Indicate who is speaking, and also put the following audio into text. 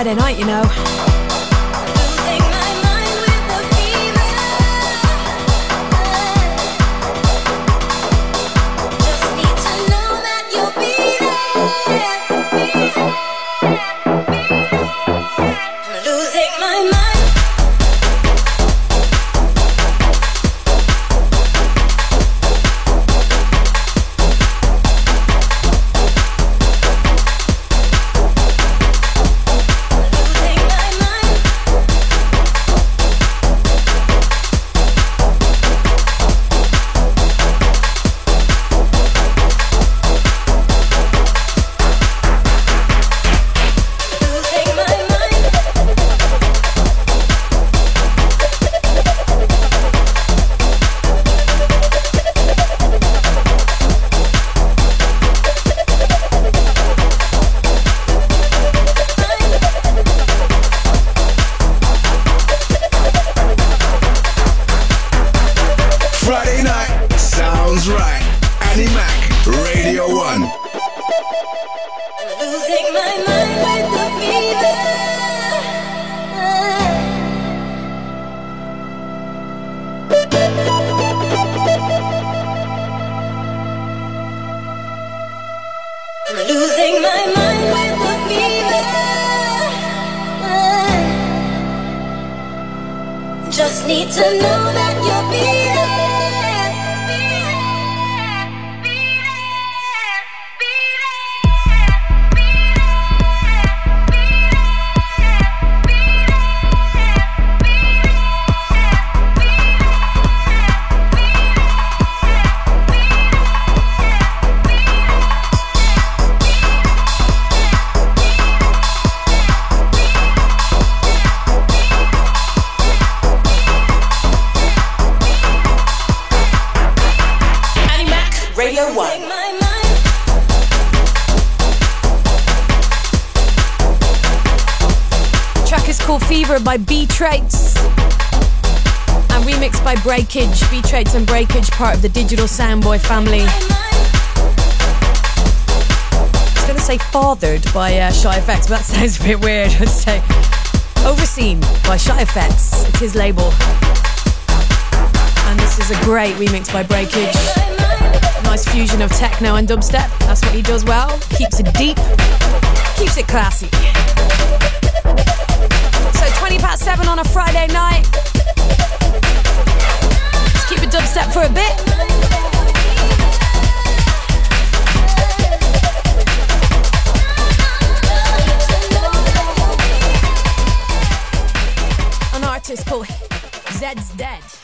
Speaker 1: Friday night, you know.
Speaker 2: Just need to know that you'll be there.
Speaker 1: Fever by B-Traits and remixed by Breakage. B-Traits and Breakage, part of the Digital Soundboy family. I was going to say fathered by Shy Effects, but that sounds a bit weird. I'd say overseen by Shy Effects. It's his label. And this is a great remix by Breakage. Nice fusion of techno and dubstep. That's what he does well. Keeps it deep, keeps it classy. 7 on a Friday night. Let's keep it dubstep for a bit. An artist called Zed's Dead.